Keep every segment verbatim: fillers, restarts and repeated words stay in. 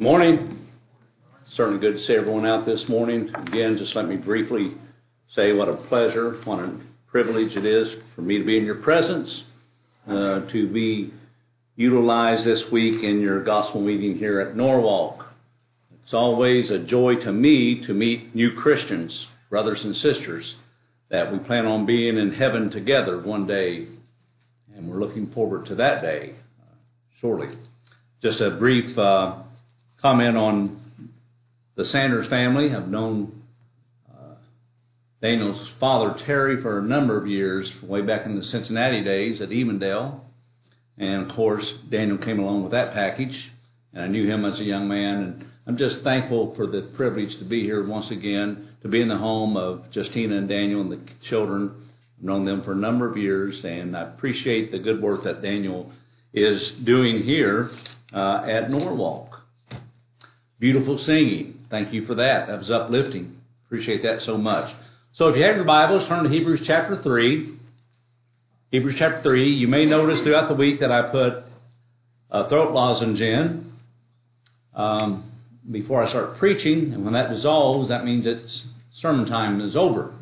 Morning. Certainly good to see everyone out this morning. Again, just let me briefly say what a pleasure, what a privilege it is for me to be in your presence, uh, to be utilized this week in your gospel meeting here at Norwalk. It's always a joy to me to meet new Christians, brothers and sisters, that we plan on being in heaven together one day, and we're looking forward to that day, uh, shortly. Just a brief uh, comment on the Sanders family. I've known uh, Daniel's father, Terry, for a number of years, way back in the Cincinnati days at Evendale. And, of course, Daniel came along with that package, and I knew him as a young man. And I'm just thankful for the privilege to be here once again, to be in the home of Justina and Daniel and the children. I've known them for a number of years, and I appreciate the good work that Daniel is doing here uh, at Norwalk. Beautiful singing. Thank you for that. That was uplifting. Appreciate that so much. So if you have your Bibles, turn to Hebrews chapter three. Hebrews chapter three. You may notice throughout the week that I put a throat lozenge in um, before I start preaching. And when that dissolves, that means it's sermon time is over.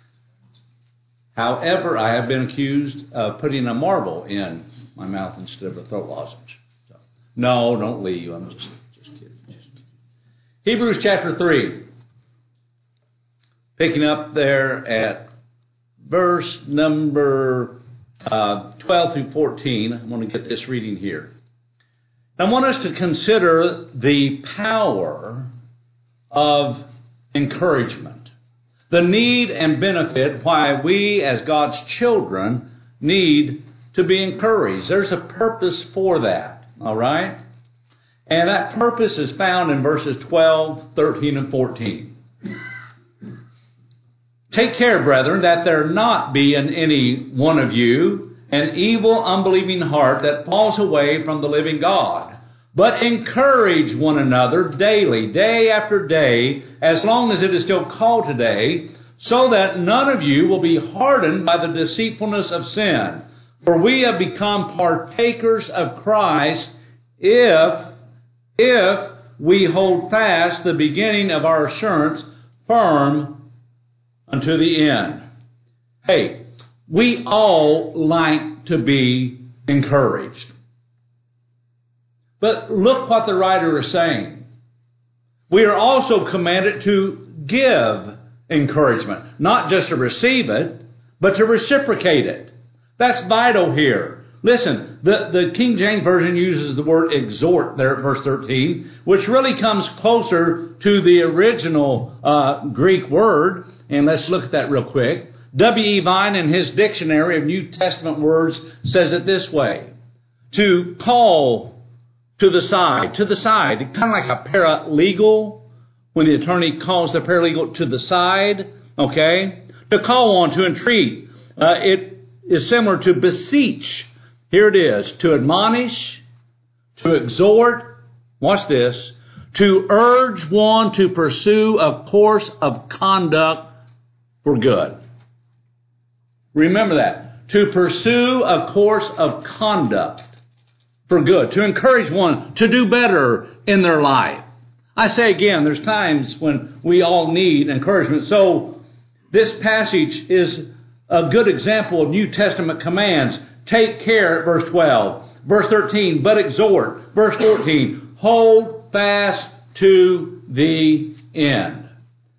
However, I have been accused of putting a marble in my mouth instead of a throat lozenge. So, no, don't leave. I'm just... Hebrews chapter three, picking up there at verse number uh, twelve through fourteen. I want to get this reading here. I want us to consider the power of encouragement, the need and benefit why we as God's children need to be encouraged. There's a purpose for that, all right? And that purpose is found in verses twelve, thirteen, and fourteen. Take care, brethren, that there not be in any one of you an evil, unbelieving heart that falls away from the living God. But encourage one another daily, day after day, as long as it is still called today, so that none of you will be hardened by the deceitfulness of sin. For we have become partakers of Christ if... If we hold fast the beginning of our assurance firm unto the end. Hey, we all like to be encouraged. But look what the writer is saying. We are also commanded to give encouragement, not just to receive it, but to reciprocate it. That's vital here. Listen, the, the King James Version uses the word exhort there at verse thirteen, which really comes closer to the original uh, Greek word. And let's look at that real quick. W E. Vine, in his dictionary of New Testament words, says it this way. To call to the side, to the side, kind of like a paralegal, when the attorney calls the paralegal to the side, okay? To call on, to entreat. Uh, it is similar to beseech. Here it is, to admonish, to exhort, watch this, to urge one to pursue a course of conduct for good. Remember that. To pursue a course of conduct for good. To encourage one to do better in their life. I say again, there's times when we all need encouragement. So this passage is a good example of New Testament commands. Take care at verse twelve. Verse thirteen, but exhort. Verse fourteen, hold fast to the end.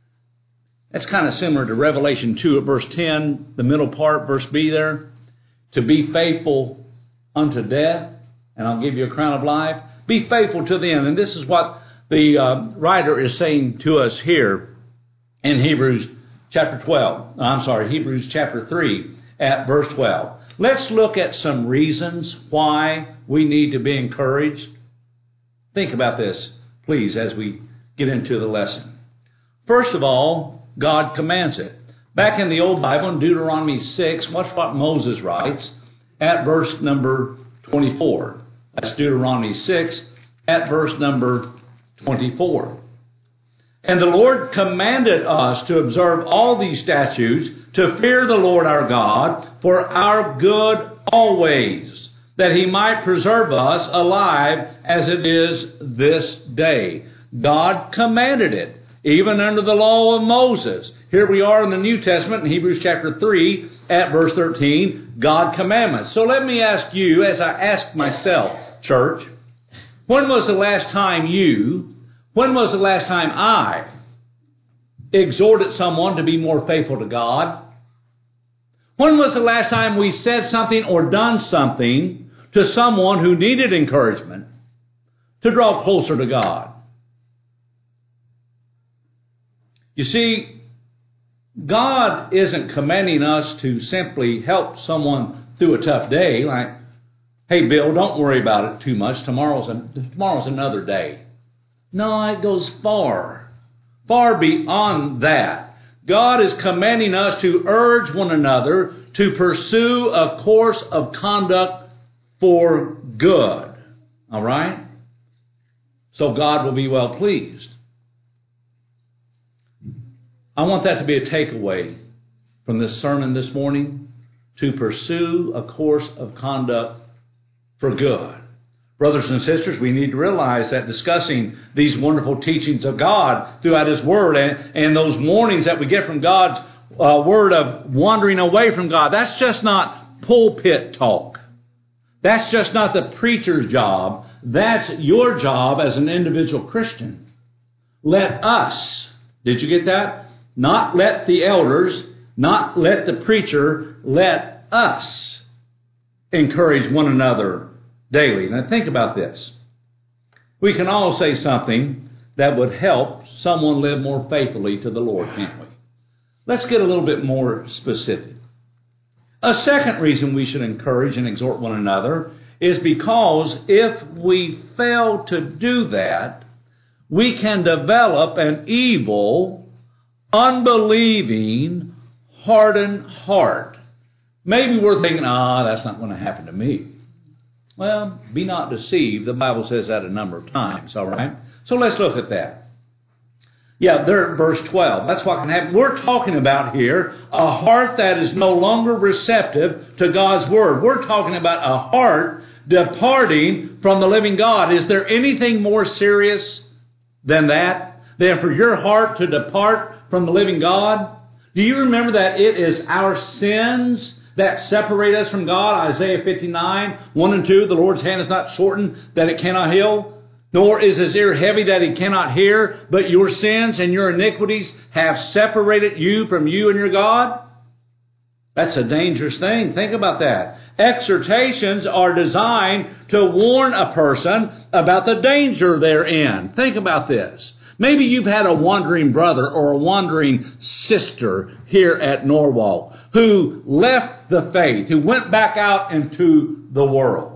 That's kind of similar to Revelation two at verse ten, the middle part, verse B there. To be faithful unto death, and I'll give you a crown of life. Be faithful to the end. And this is what the uh, writer is saying to us here in Hebrews chapter twelve. I'm sorry, Hebrews chapter three at verse twelve. Let's look at some reasons why we need to be encouraged. Think about this, please, as we get into the lesson. First of all, God commands it. Back in the Old Bible, in Deuteronomy six, watch what Moses writes at verse number twenty-four. That's Deuteronomy six at verse number twenty-four. And the Lord commanded us to observe all these statutes, to fear the Lord our God for our good always. that He might preserve us alive as it is this day. God commanded it, even under the law of Moses. Here we are in the New Testament in Hebrews chapter three at verse thirteen, God commandments. So let me ask you, as I ask myself, church, when was the last time you, when was the last time I exhorted someone to be more faithful to God? When was the last time we said something or done something to someone who needed encouragement to draw closer to God? You see, God isn't commanding us to simply help someone through a tough day, like, hey, Bill, don't worry about it too much. Tomorrow's, a, tomorrow's another day. No, it goes far, far beyond that. God is commanding us to urge one another to pursue a course of conduct for good. All right? So God will be well pleased. I want that to be a takeaway from this sermon this morning, to pursue a course of conduct for good. Brothers and sisters, we need to realize that discussing these wonderful teachings of God throughout His Word and, and those warnings that we get from God's uh, Word of wandering away from God, that's just not pulpit talk. That's just not the preacher's job. That's your job as an individual Christian. Let us, did you get that? Not let the elders, not let the preacher, let us encourage one another daily. Now think about this. We can all say something that would help someone live more faithfully to the Lord, can't we? Let's get a little bit more specific. A second reason we should encourage and exhort one another is because if we fail to do that, we can develop an evil, unbelieving, hardened heart. Maybe we're thinking, ah, that's not going to happen to me. Well, be not deceived. The Bible says that a number of times, all right? So let's look at that. Yeah, there, verse twelve. That's what can happen. We're talking about here a heart that is no longer receptive to God's Word. We're talking about a heart departing from the living God. Is there anything more serious than that? Than for your heart to depart from the living God? Do you remember that it is our sins that separate us from God? Isaiah fifty-nine, one and two, the Lord's hand is not shortened that it cannot heal, nor is His ear heavy that He cannot hear, but your sins and your iniquities have separated you from you and your God. That's a dangerous thing. Think about that. Exhortations are designed to warn a person about the danger they're in. Think about this. Maybe you've had a wandering brother or a wandering sister here at Norwalk who left the faith, who went back out into the world.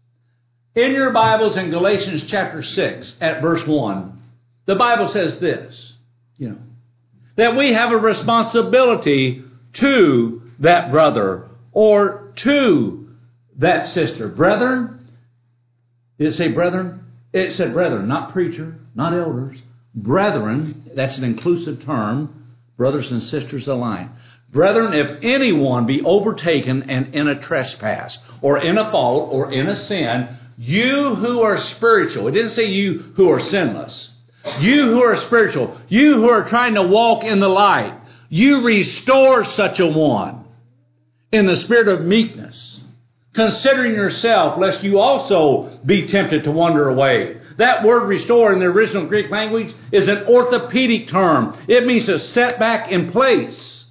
In your Bibles in Galatians chapter six at verse one, the Bible says this, you know, that we have a responsibility to that brother or to that sister. Brethren, did it say brethren? It said brethren, not preacher, not elders. Brethren, that's an inclusive term, brothers and sisters alike. Brethren, if anyone be overtaken and in a trespass, or in a fault, or in a sin, you who are spiritual, it didn't say you who are sinless, you who are spiritual, you who are trying to walk in the light, you restore such a one in the spirit of meekness, considering yourself, lest you also be tempted to wander away. That word restore in the original Greek language is an orthopedic term. It means to set back in place.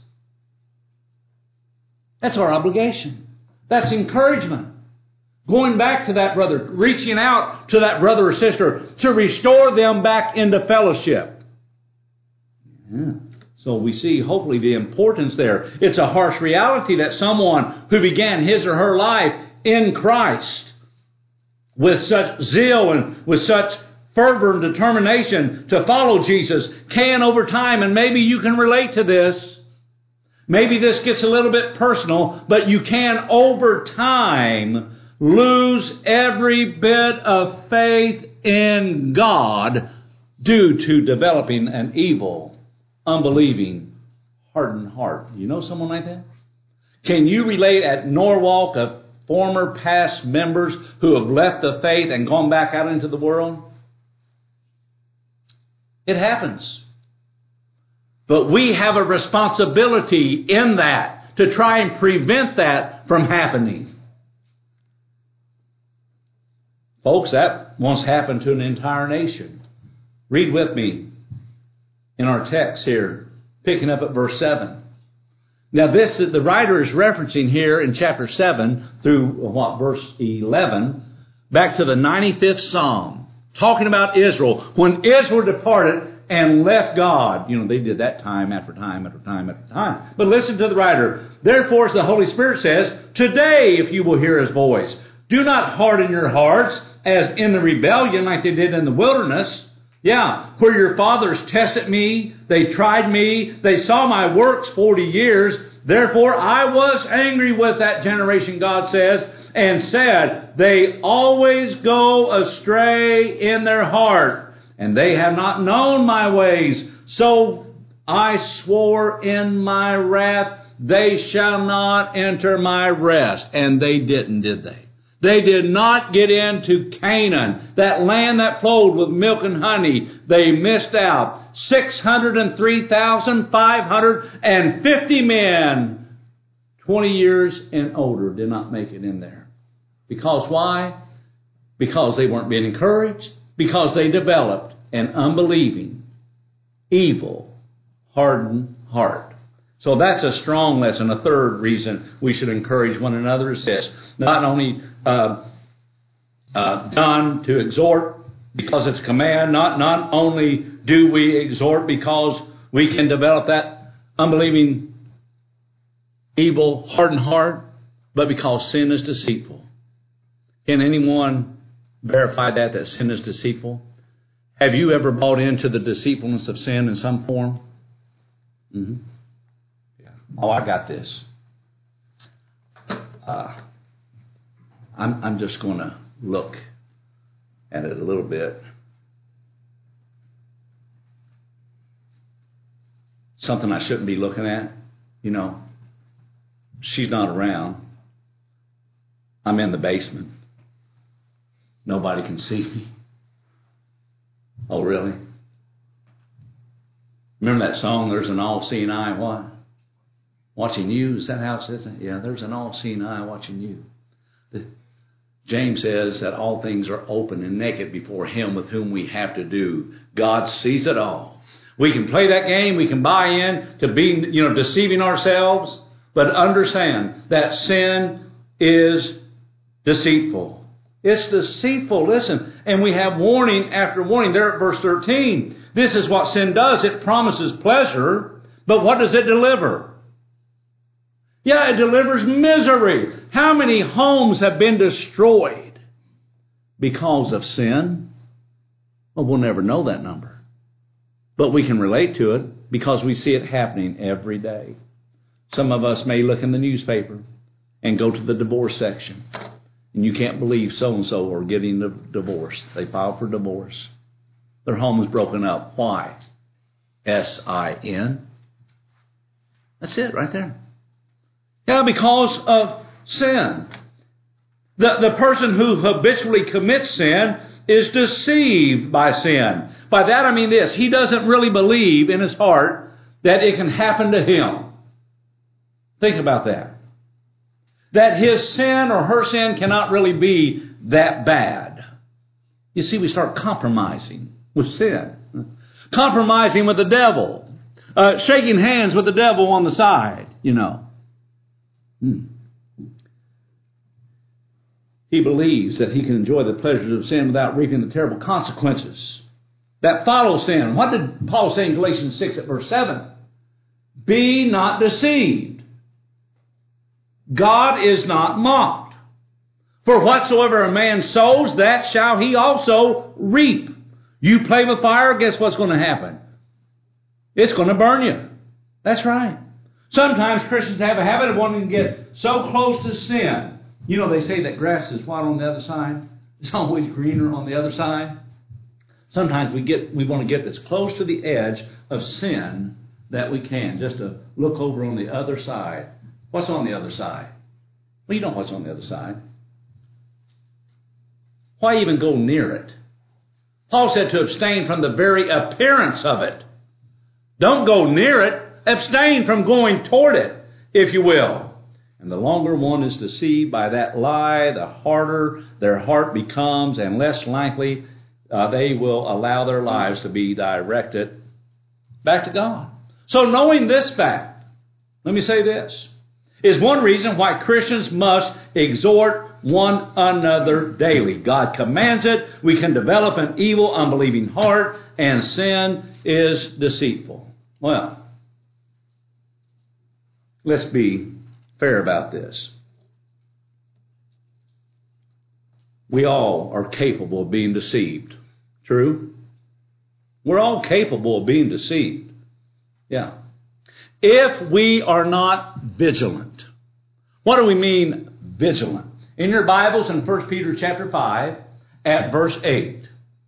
That's our obligation. That's encouragement. Going back to that brother, reaching out to that brother or sister to restore them back into fellowship. Yeah. So we see hopefully the importance there. It's a harsh reality that someone who began his or her life in Christ with such zeal and with such fervor and determination to follow Jesus can over time, and maybe you can relate to this. Maybe this gets a little bit personal, but you can over time lose every bit of faith in God due to developing an evil, unbelieving, hardened heart. You know someone like that? Can you relate at Norwalk of former past members who have left the faith and gone back out into the world? It happens. But we have a responsibility in that to try and prevent that from happening. Folks, that once happened to an entire nation. Read with me in our text here, picking up at verse seven. Now this, the writer is referencing here in chapter seven through what, verse eleven, back to the ninety-fifth Psalm, talking about Israel. When Israel departed and left God, you know, they did that time after time after time after time. But listen to the writer. Therefore, as the Holy Spirit says, today, if you will hear His voice, do not harden your hearts as in the rebellion like they did in the wilderness. Yeah, where your fathers tested me, they tried me, they saw my works forty years. Therefore, I was angry with that generation, God says, and said, they always go astray in their heart, and they have not known my ways. So I swore in my wrath, they shall not enter my rest. And they didn't, did they? They did not get into Canaan, that land that flowed with milk and honey. They missed out. six hundred three thousand five hundred fifty men, twenty years and older, did not make it in there. Because why? Because they weren't being encouraged. Because they developed an unbelieving, evil, hardened heart. So that's a strong lesson. A third reason we should encourage one another is this. Not only uh, uh, done to exhort because it's a command. Not, not only do we exhort because we can develop that unbelieving, evil, hardened heart, but because sin is deceitful. Can anyone verify that, that sin is deceitful? Have you ever bought into the deceitfulness of sin in some form? Mm-hmm. Yeah. Oh, I got this. Uh, I'm, I'm just going to look at it a little bit. Something I shouldn't be looking at. You know, she's not around. I'm in the basement. Nobody can see me. Oh, really? Remember that song, There's an All-Seeing Eye, what? Watching you? Is that how it says it? Yeah, there's an all-seeing eye watching you. The, James says that all things are open and naked before Him with whom we have to do. God sees it all. We can play that game. We can buy in to be, you know, deceiving ourselves. But understand that sin is deceitful. It's deceitful. Listen, and we have warning after warning there at verse thirteen. This is what sin does. It promises pleasure, but what does it deliver? Yeah, it delivers misery. How many homes have been destroyed because of sin? Well, we'll never know that number. But we can relate to it because we see it happening every day. Some of us may look in the newspaper and go to the divorce section. And you can't believe so-and-so are getting a divorce. They filed for divorce. Their home is broken up. Why? S I N. That's it right there. Yeah, because of sin. The, the person who habitually commits sin is deceived by sin. By that I mean this. He doesn't really believe in his heart that it can happen to him. Think about that. That his sin or her sin cannot really be that bad. You see, we start compromising with sin. Compromising with the devil. Uh, shaking hands with the devil on the side, you know. Hmm. He believes that he can enjoy the pleasures of sin without reaping the terrible consequences that follow sin. What did Paul say in Galatians six at verse seven? Be not deceived. God is not mocked. For whatsoever a man sows, that shall he also reap. You play with fire, guess what's going to happen? It's going to burn you. That's right. Sometimes Christians have a habit of wanting to get so close to sin. You know, they say that grass is what on the other side? It's always greener on the other side. Sometimes we get we want to get as close to the edge of sin that we can, just to look over on the other side. What's on the other side? Well, you know what's on the other side. Why even go near it? Paul said to abstain from the very appearance of it. Don't go near it. Abstain from going toward it, if you will. And the longer one is deceived by that lie, the harder their heart becomes, and less likely uh, they will allow their lives to be directed back to God. So knowing this fact, let me say this, is one reason why Christians must exhort one another daily. God commands it. We can develop an evil, unbelieving heart, and sin is deceitful. Well, let's be fair about this. We all are capable of being deceived. True? We're all capable of being deceived. Yeah. If we are not vigilant. What do we mean vigilant? In your Bibles in First Peter chapter five at verse eight.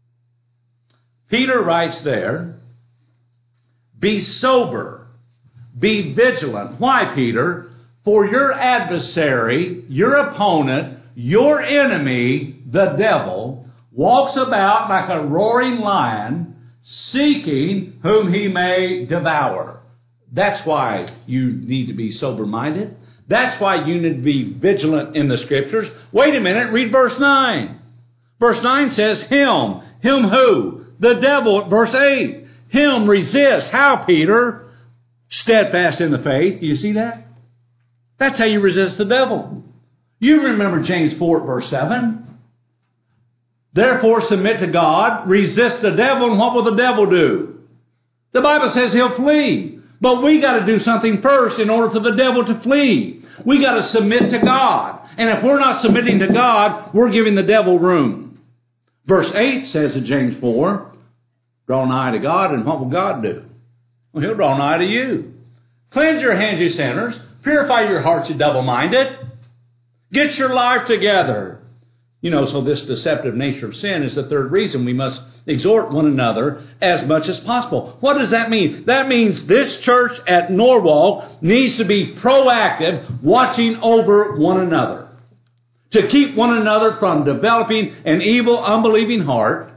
Peter writes there, be sober, be vigilant. Why, Peter? For your adversary, your opponent, your enemy, the devil, walks about like a roaring lion, seeking whom he may devour. That's why you need to be sober-minded. That's why you need to be vigilant in the Scriptures. Wait a minute, read verse nine. Verse nine says, him. Him who? The devil, verse eight. Him resist. How, Peter? Steadfast in the faith. Do you see that? That's how you resist the devil. You remember James four, verse seven. Therefore submit to God, resist the devil, and what will the devil do? The Bible says he'll flee. But we got to do something first in order for the devil to flee. We got to submit to God. And if we're not submitting to God, we're giving the devil room. Verse eight says in James four, draw nigh to God, and what will God do? Well, he'll draw nigh to you. Cleanse your hands, you sinners. Purify your hearts, you double-minded. Get your life together. You know, so this deceptive nature of sin is the third reason we must exhort one another as much as possible. What does that mean? That means this church at Norwalk needs to be proactive, watching over one another, to keep one another from developing an evil, unbelieving heart,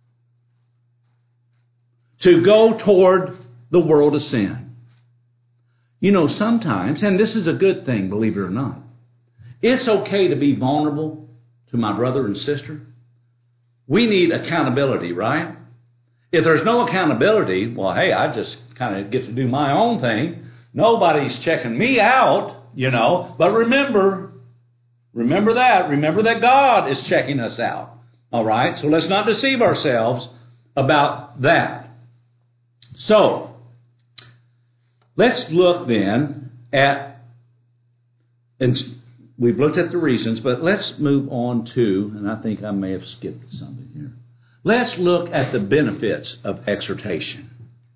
to go toward the world of sin. You know, sometimes, and this is a good thing, believe it or not, it's okay to be vulnerable to my brother and sister. We need accountability, right? If there's no accountability, well, hey, I just kind of get to do my own thing. Nobody's checking me out, you know. But remember, remember that. Remember that God is checking us out. All right? So let's not deceive ourselves about that. So, let's look then at, and we've looked at the reasons, but let's move on to, and I think I may have skipped something here. Let's look at the benefits of exhortation.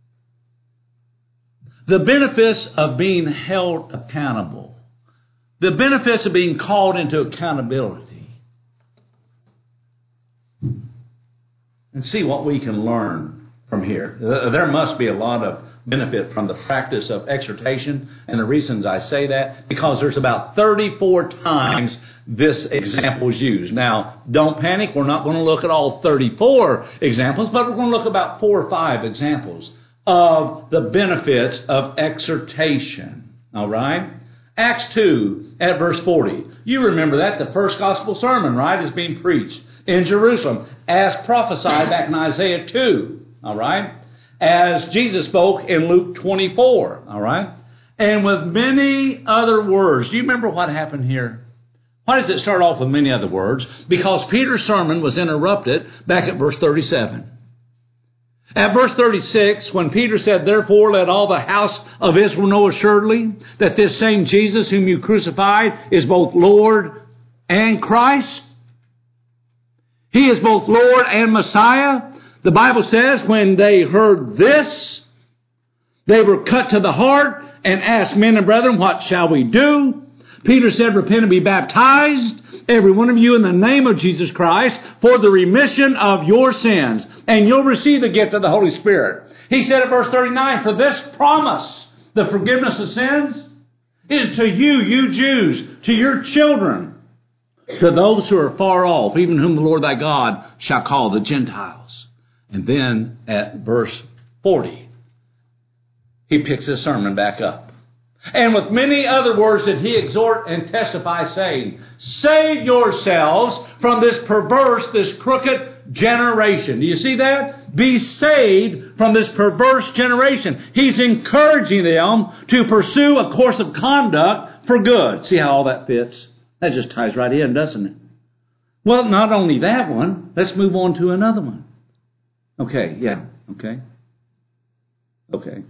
The benefits of being held accountable. The benefits of being called into accountability. And see what we can learn from here. There must be a lot of benefit from the practice of exhortation. And the reasons I say that, because there's about thirty-four times this example is used. Now, don't panic. We're not going to look at all thirty-four examples, but we're going to look about four or five examples of the benefits of exhortation. All right? Acts two at verse forty. You remember that. The first gospel sermon, right, is being preached in Jerusalem as prophesied back in Isaiah two. All right? As Jesus spoke in Luke twenty-four, all right? And with many other words. Do you remember what happened here? Why does it start off with many other words? Because Peter's sermon was interrupted back at verse thirty-seven. At verse thirty-six, when Peter said, therefore let all the house of Israel know assuredly that this same Jesus whom you crucified is both Lord and Christ. He is both Lord and Messiah. The Bible says when they heard this, they were cut to the heart and asked, men and brethren, what shall we do? Peter said, repent and be baptized, every one of you, in the name of Jesus Christ, for the remission of your sins, and you'll receive the gift of the Holy Spirit. He said at verse thirty-nine, for this promise, the forgiveness of sins, is to you, you Jews, to your children, to those who are far off, even whom the Lord thy God shall call the Gentiles. And then at verse forty, he picks his sermon back up. And with many other words did he exhort and testify, saying, save yourselves from this perverse, this crooked generation. Do you see that? Be saved from this perverse generation. He's encouraging them to pursue a course of conduct for good. See how all that fits? That just ties right in, doesn't it? Well, not only that one, let's move on to another one. Okay, yeah, okay. Okay.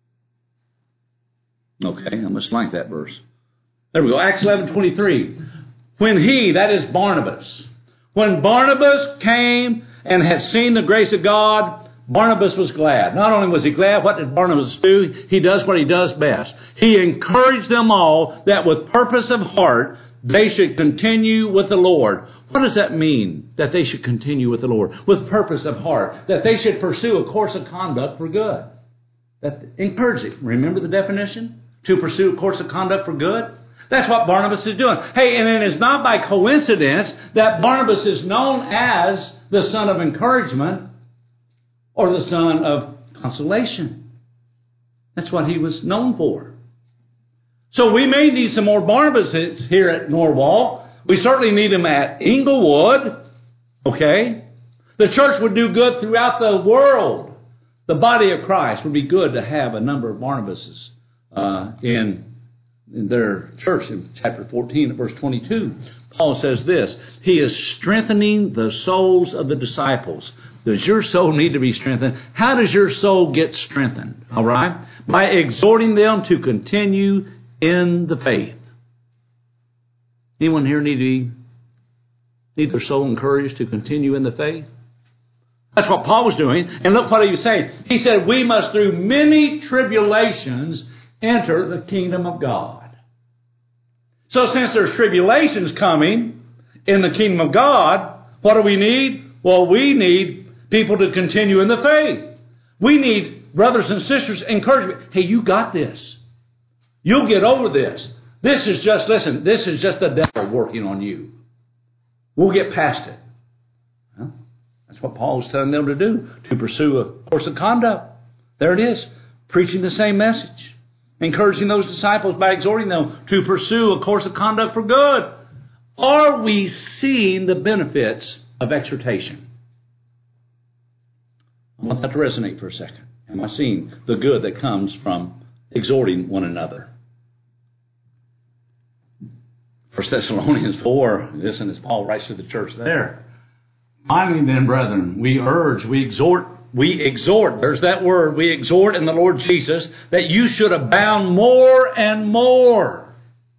Okay, I must like that verse. There we go. Acts eleven twenty-three. When he, that is Barnabas, when Barnabas came and had seen the grace of God, Barnabas was glad. Not only was he glad, what did Barnabas do? He does what he does best. He encouraged them all that with purpose of heart they should continue with the Lord. What does that mean, that they should continue with the Lord? With purpose of heart. That they should pursue a course of conduct for good. That encouraging. Remember the definition? To pursue a course of conduct for good? That's what Barnabas is doing. Hey, and it is not by coincidence that Barnabas is known as the son of encouragement or the son of consolation. That's what he was known for. So we may need some more Barnabases here at Norwalk. We certainly need them at Inglewood. Okay? The church would do good throughout the world. The body of Christ would be good to have a number of Barnabases uh, in, in their church. In chapter fourteen, verse twenty-two, Paul says this, he is strengthening the souls of the disciples. Does your soul need to be strengthened? How does your soul get strengthened? All right? By exhorting them to continue in the faith. Anyone here need to be, need their soul encouraged to continue in the faith? That's what Paul was doing. And look what he was saying. He said, we must through many tribulations enter the kingdom of God. So since there's tribulations coming in the kingdom of God, what do we need? Well, we need people to continue in the faith. We need brothers and sisters encouragement. Hey, you got this. You'll get over this. This is just, listen, this is just the devil working on you. We'll get past it. Huh? That's what Paul was telling them to do, to pursue a course of conduct. There it is, preaching the same message, encouraging those disciples by exhorting them to pursue a course of conduct for good. Are we seeing the benefits of exhortation? I want that to resonate for a second. Am I seeing the good that comes from exhorting one another? First Thessalonians four, listen as Paul writes to the church there. Finally then, brethren, we urge, we exhort, we exhort, there's that word, we exhort in the Lord Jesus, that you should abound more and more.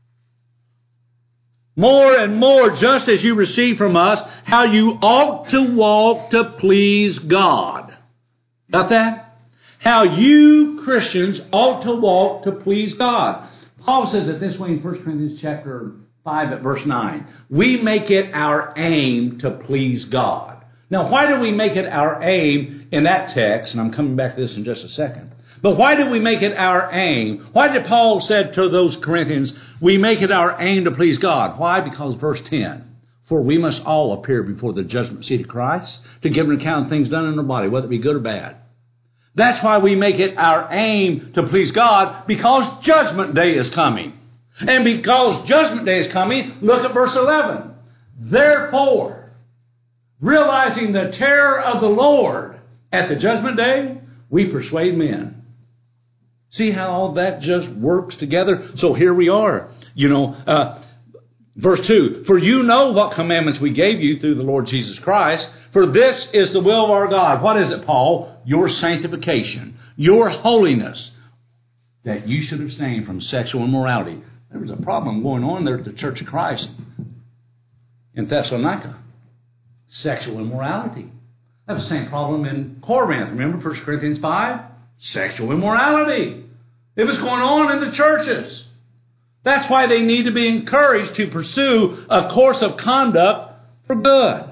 More and more, just as you receive from us, how you ought to walk to please God. Got that? How you Christians ought to walk to please God. Paul says it this way in First Corinthians chapter five at verse nine. We make it our aim to please God. Now, why do we make it our aim in that text? And I'm coming back to this in just a second. But why do we make it our aim? Why did Paul say to those Corinthians, we make it our aim to please God? Why? Because verse ten. For we must all appear before the judgment seat of Christ to give an account of things done in the body, whether it be good or bad. That's why we make it our aim to please God, because judgment day is coming. And because judgment day is coming, look at verse eleven. Therefore, realizing the terror of the Lord at the judgment day, we persuade men. See how all that just works together? So here we are. You know, uh, verse two. For you know what commandments we gave you through the Lord Jesus Christ. For this is the will of our God. What is it, Paul? Your sanctification, your holiness, that you should abstain from sexual immorality. There was a problem going on there at the Church of Christ in Thessalonica. Sexual immorality. That was the same problem in Corinth. Remember First Corinthians five? Sexual immorality. It was going on in the churches. That's why they need to be encouraged to pursue a course of conduct for good.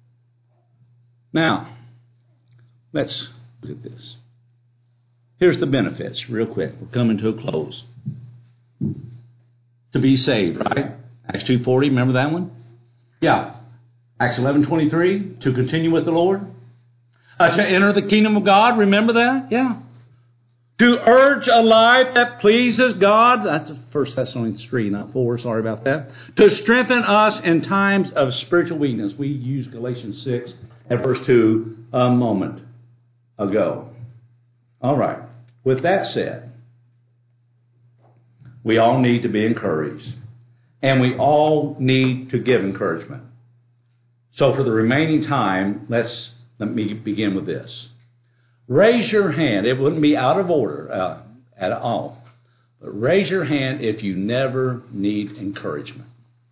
Now, let's look at this. Here's the benefits, real quick. We're coming to a close. to be saved, right? Acts two forty, remember that one? Yeah. Acts eleven twenty-three, to continue with the Lord. Uh, to enter the kingdom of God, remember that? Yeah. To urge a life that pleases God. That's First Thessalonians three, not four. Sorry about that. To strengthen us in times of spiritual weakness. We used Galatians six at verse two a moment ago. All right. With that said, we all need to be encouraged. And we all need to give encouragement. So for the remaining time, let's let me begin with this. Raise your hand. It wouldn't be out of order uh, at all. But raise your hand if you never need encouragement.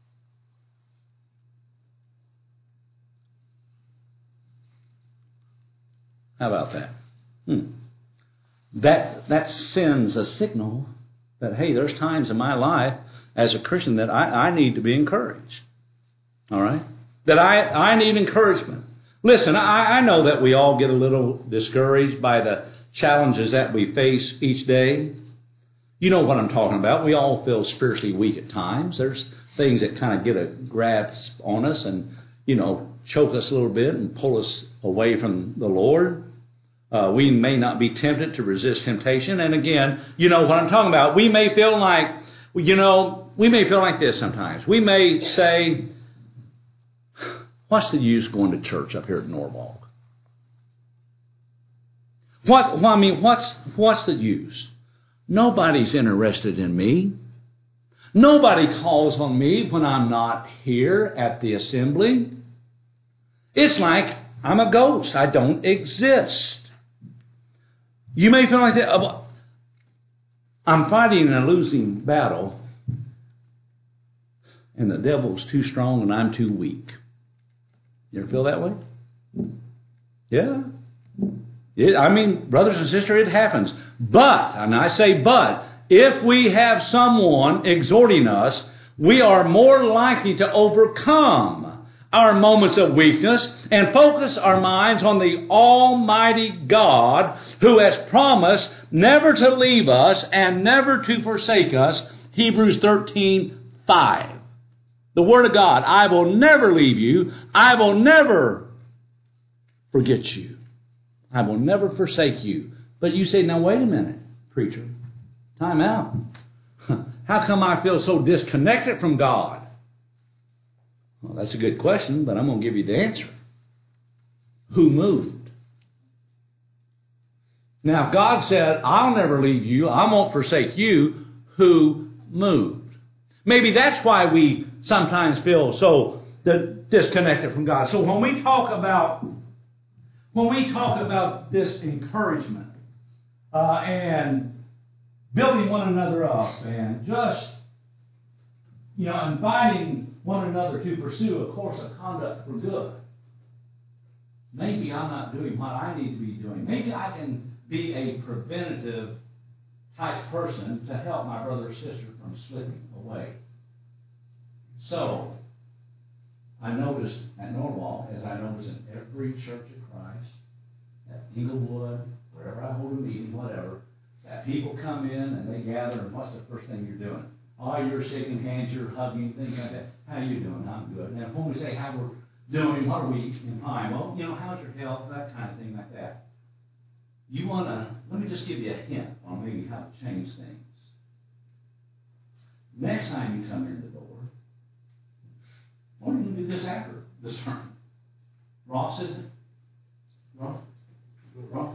How about that? Hmm. That that sends a signal that, hey, there's times in my life as a Christian that I, I need to be encouraged. All right? That I, I need encouragement. Listen, I, I know that we all get a little discouraged by the challenges that we face each day. You know what I'm talking about. We all feel spiritually weak at times. There's things that kind of get a grasp on us and, you know, choke us a little bit and pull us away from the Lord. Uh, we may not be tempted to resist temptation. And again, you know what I'm talking about. We may feel like, you know, we may feel like this sometimes. We may say, what's the use going to church up here at Norwalk? What, well, I mean, what's, what's the use? Nobody's interested in me. Nobody calls on me when I'm not here at the assembly. It's like I'm a ghost. I don't exist. You may feel like that. I'm fighting a losing battle, and the devil's too strong and I'm too weak. You ever feel that way? Yeah. It, I mean, brothers and sisters, it happens. But, and I say but, if we have someone exhorting us, we are more likely to overcome our moments of weakness and focus our minds on the Almighty God who has promised never to leave us and never to forsake us. Hebrews thirteen five. The Word of God, I will never leave you. I will never forget you. I will never forsake you. But you say, now wait a minute, preacher. Time out. How come I feel so disconnected from God? Well, that's a good question, but I'm going to give you the answer. Who moved? Now, if God said, I'll never leave you, I won't forsake you, who moved? Maybe that's why we sometimes feel so disconnected from God. So when we talk about when we talk about this encouragement uh, and building one another up and just you know inviting one another to pursue a course of conduct for good, maybe I'm not doing what I need to be doing. Maybe I can be a preventative type person to help my brother or sister from slipping away. So, I noticed at Norwalk, as I notice in every Church of Christ, at Inglewood, wherever I hold a meeting, whatever, that people come in and they gather, and what's the first thing you're doing? Oh, you're shaking hands, you're hugging, things like that. How you doing? I'm good. And when we say how we're doing, what are we implying? Well, you know, how's your health? That kind of thing like that. You want to, let me just give you a hint on maybe how to change things. Next time you come in the door, what are you going to do this after the sermon? Ross, is it? Ross? Ross?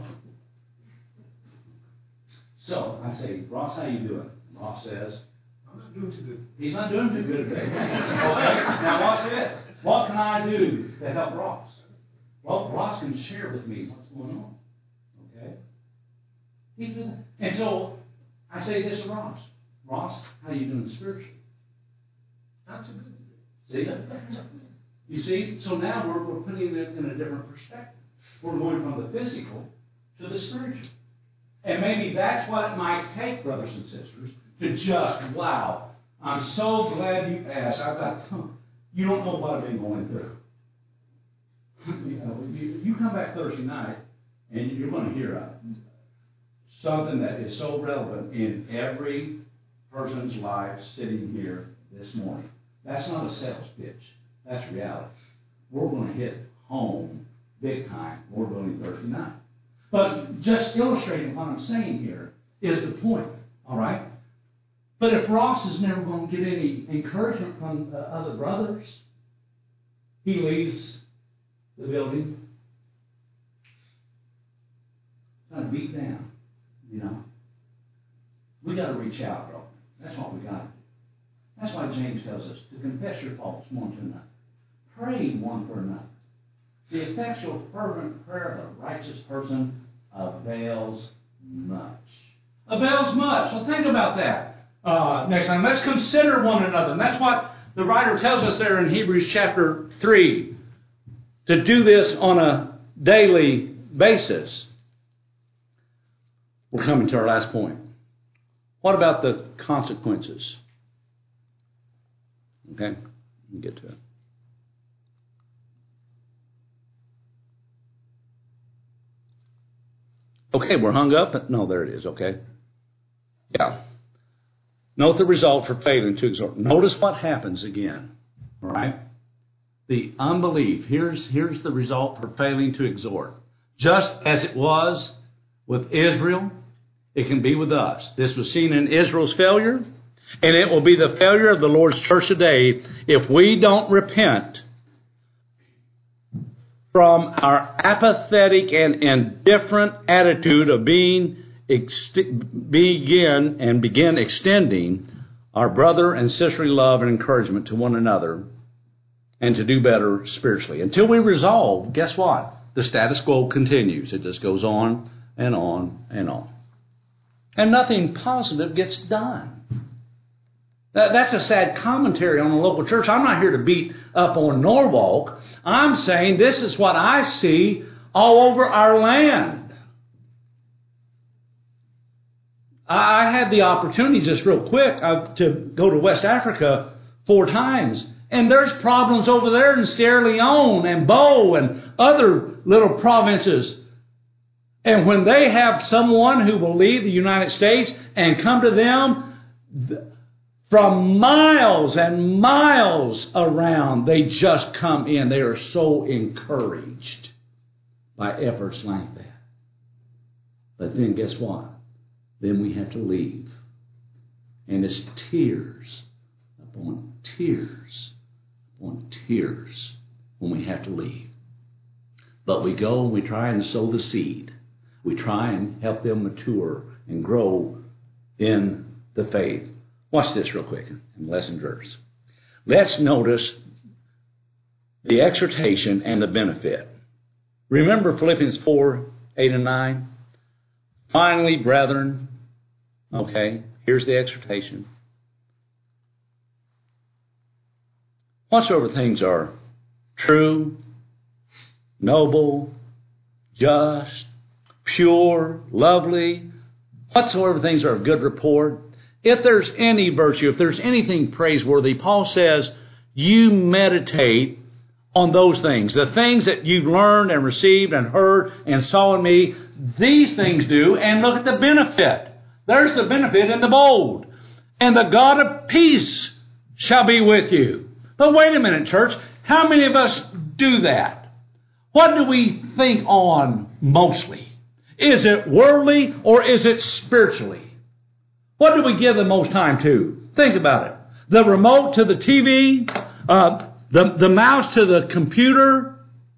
So, I say, Ross, how you doing? Ross says, I'm not doing too good. He's not doing too good today. Okay, now watch this. What can I do to help Ross? Well, Ross can share with me what's going on. Okay? He's doing that. And so, I say this to Ross. Ross, how are you doing spiritually? Not too good. See? You see? So now we're, we're putting it in a different perspective. We're going from the physical to the spiritual. And maybe that's what it might take, brothers and sisters, to just, wow, I'm so glad you asked. I've got, you don't know what I've been going through. You know, you, you come back Thursday night, and you're going to hear uh, something that is so relevant in every person's life sitting here this morning. That's not a sales pitch. That's reality. We're going to hit home big time, Lord willing, Thursday night. But just illustrating what I'm saying here is the point, all right? But if Ross is never going to get any encouragement from uh, other brothers, he leaves the building kind of beat down, you know. We got to reach out, bro. That's what we got to do. That's why James tells us to confess your faults one to another. Pray one for another. The effectual, fervent prayer of a righteous person avails much. Avails much. So think about that uh, next time. Let's consider one another. And that's what the writer tells us there in Hebrews chapter three. To do this on a daily basis. We're coming to our last point. What about the consequences? Okay, we'll get to it. Okay, we're hung up. No, there it is. Okay. Yeah. Note the result for failing to exhort. Notice what happens again. All right. The unbelief. Here's, here's the result for failing to exhort. Just as it was with Israel, it can be with us. This was seen in Israel's failure, and it will be the failure of the Lord's church today if we don't repent from our apathetic and indifferent attitude of being ex- begin and begin extending our brother and sisterly love and encouragement to one another and to do better spiritually. Until we resolve, guess what? The status quo continues. It just goes on and on and on. And nothing positive gets done. That, that's a sad commentary on the local church. I'm not here to beat up on Norwalk. I'm saying this is what I see all over our land. I had the opportunity, just real quick, uh, to go to West Africa four times. And there's problems over there in Sierra Leone and Bo and other little provinces. And when they have someone who will leave the United States and come to them from miles and miles around, they just come in. They are so encouraged by efforts like that. But then guess what? Then we have to leave. And it's tears upon tears upon tears when we have to leave. But we go and we try and sow the seed. We try and help them mature and grow in the faith. Watch this real quick in lesson verse. Let's notice the exhortation and the benefit. Remember Philippians four, eight and nine? Finally, brethren, okay, here's the exhortation. Whatsoever things are true, noble, just, pure, lovely, whatsoever things are of good report, if there's any virtue, if there's anything praiseworthy, Paul says, you meditate on those things. The things that you've learned and received and heard and saw in me, these things do, and look at the benefit. There's the benefit in the bold. And the God of peace shall be with you. But wait a minute, church. How many of us do that? What do we think on mostly? Is it worldly or is it spiritually? What do we give the most time to? Think about it. The remote to the T V, uh, the, the mouse to the computer,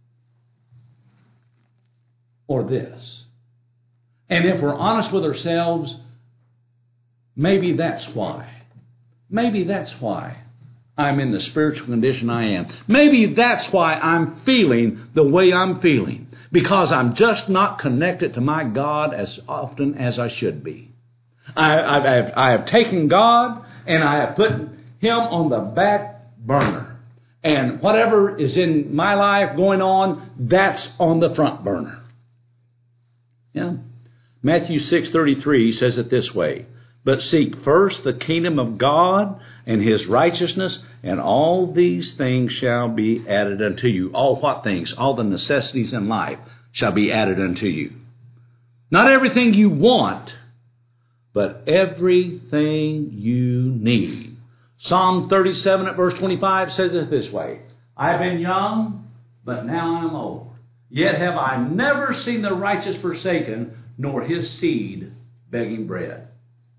or this? And if we're honest with ourselves, maybe that's why. Maybe that's why I'm in the spiritual condition I am. Maybe that's why I'm feeling the way I'm feeling. Because I'm just not connected to my God as often as I should be. I, I, I, have, I have taken God and I have put Him on the back burner. And whatever is in my life going on, that's on the front burner. Yeah. Matthew six thirty-three says it this way. But seek first the kingdom of God and His righteousness, and all these things shall be added unto you. All what things? All the necessities in life shall be added unto you. Not everything you want, but everything you need. Psalm thirty-seven at verse twenty-five says it this way. I have been young, but now I am old. Yet have I never seen the righteous forsaken, nor his seed begging bread.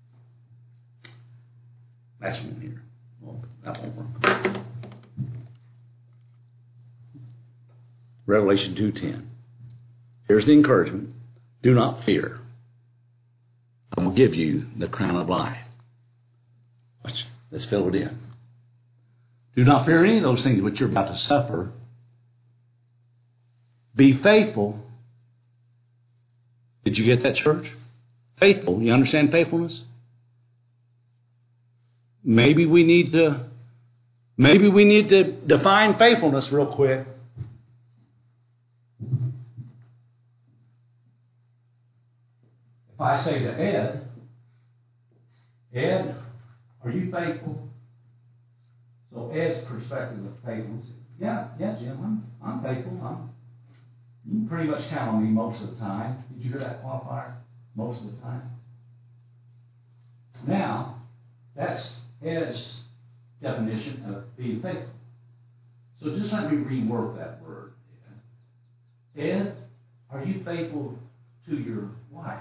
That's one here. Well, that won't work. Revelation two ten. Here's the encouragement. Do not fear. I will give you the crown of life. Let's, let's fill it in. Do not fear any of those things which you're about to suffer. Be faithful. Did you get that, church? Faithful. You understand faithfulness? Maybe we need to maybe we need to define faithfulness real quick. If I say to Ed, Ed, are you faithful? So Ed's perspective of faithfulness, yeah, yeah, Jim, I'm I'm faithful. I'm You can pretty much count on me most of the time. Did you hear that qualifier? Most of the time. Now, that's Ed's definition of being faithful. So just let me rework that word. Ed, are you faithful to your wife?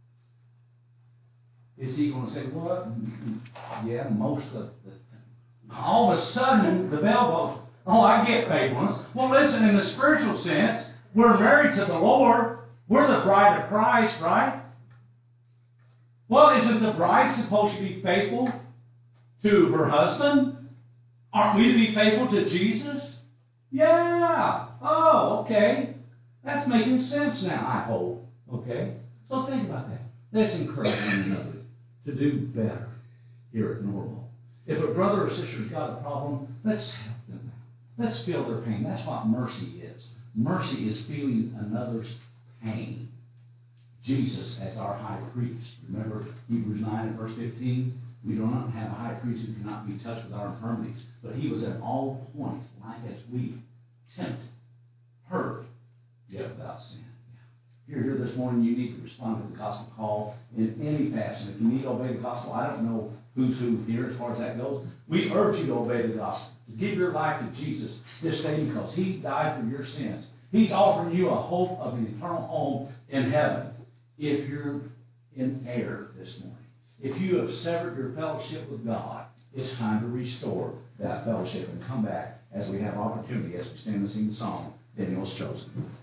Is he going to say, what? Yeah, most of the time. All of a sudden, the bell goes, oh, I get faithfulness. Well, listen, in the spiritual sense, we're married to the Lord. We're the bride of Christ, right? Well, isn't the bride supposed to be faithful to her husband? Aren't we to be faithful to Jesus? Yeah. Oh, okay. That's making sense now, I hope. Okay? So think about that. Let's encourage one another to do better here at Normal. If a brother or sister's got a problem, let's help them out. Let's feel their pain. That's what mercy is. Mercy is feeling another's pain. Jesus as our high priest. Remember Hebrews nine and verse fifteen? We do not have a high priest who cannot be touched with our infirmities, but he was at all points like as we, tempted, hurt, yet without sin. If you're here this morning, you need to respond to the gospel call in any fashion. If you need to obey the gospel, I don't know who's who here as far as that goes. We urge you to obey the gospel. To give your life to Jesus this day because he died for your sins. He's offering you a hope of an eternal home in heaven if you're in error this morning. If you have severed your fellowship with God, it's time to restore that fellowship and come back as we have opportunity as we stand and sing the song, Daniel's Chosen.